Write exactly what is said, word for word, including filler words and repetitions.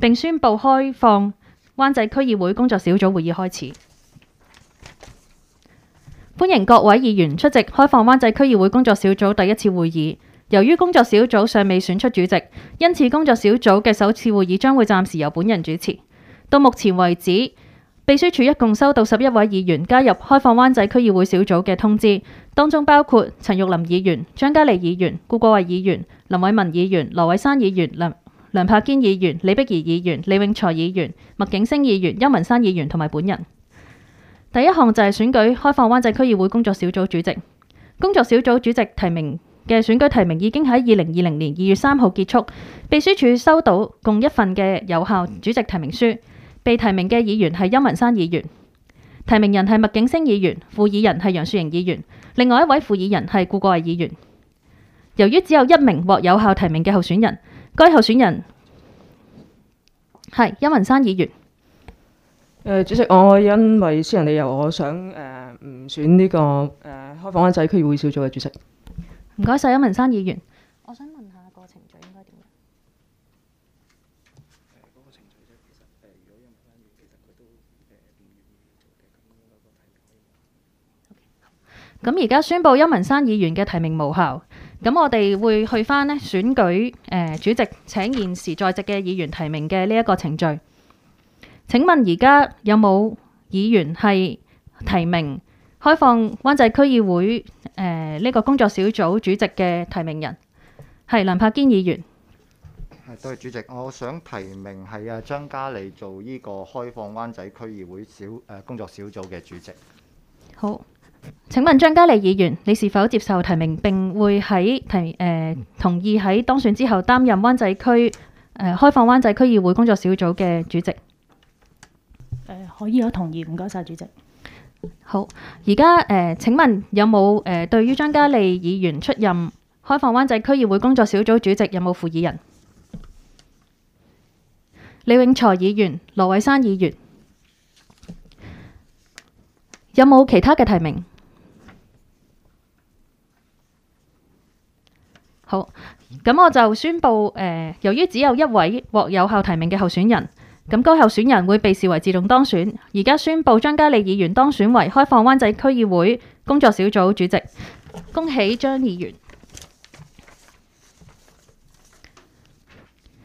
並宣布開放灣仔區議會工作小組會議開始。歡迎各位議員出席開放灣仔區議會工作小組第一次會議。由於工作小組尚未選出主席，因此工作小組嘅首次會議將會暫時由本人主持。到目前為止，秘書處一共收到十一位議員加入開放灣仔區議會小組嘅通知，當中包括陳玉林議員、張嘉莉議員、顧國衛議員、林偉文議員、羅偉山議員、梁梁柏堅議員、李碧儀議員、李永財議員、麥景星議員、邱文山議員同埋本人。第一項就係選舉開放灣仔區議會工作小組主席。工作小組主席提名嘅選舉提名已經喺二零二零年二月三號結束，秘書處收到共一份嘅有效主席提名書。被提名嘅議員係邱文山議員，提名人係麥景星議員，副議人係楊雪盈議員，另外一位副議人係顧國衛議員。由於只有一名獲有效提名嘅候選人，該候選人係邱文山議員。 誒，主席，我因為私人理由，我想誒唔選呢個誒開放灣仔區議會小組嘅主席。 唔該晒，邱文山議員。我想問下個程序應該點樣？ 誒，嗰個程序啫，其實誒，如果邱文山議員其實佢都誒唔願意做嘅，咁應該個提名可以。 咁而家宣布邱文山議員嘅提名無效。咁我哋會去翻呢選舉誒、呃、主席請現時在席嘅議員提名嘅呢一個程序。請問而家有冇議員係提名開放灣仔區議會誒呢、呃這個工作小組主席嘅提名人？係梁柏堅議員。 係，多謝主席。我想提名係啊張嘉莉做呢個開放灣仔區議會小誒、呃、工作小組嘅主席。 好。請問張嘉莉議員，你是否接受提名並會喺提誒、呃、同意喺當選之後擔任灣仔區誒、呃、開放灣仔區議會工作小組嘅主席？誒、 呃、可以，我同意，唔該晒主席。 好，而家誒請問有冇誒、呃、對於張嘉莉議員出任開放灣仔區議會工作小組主席有冇附議人？李永財議員、羅偉山議員，有冇其他嘅提名？好，咁我就宣布誒、呃，由於只有一位獲有效提名嘅候選人，咁該候選人會被視為自動當選。而家宣布張嘉莉議員當選為開放灣仔區議會工作小組主席，恭喜張議員。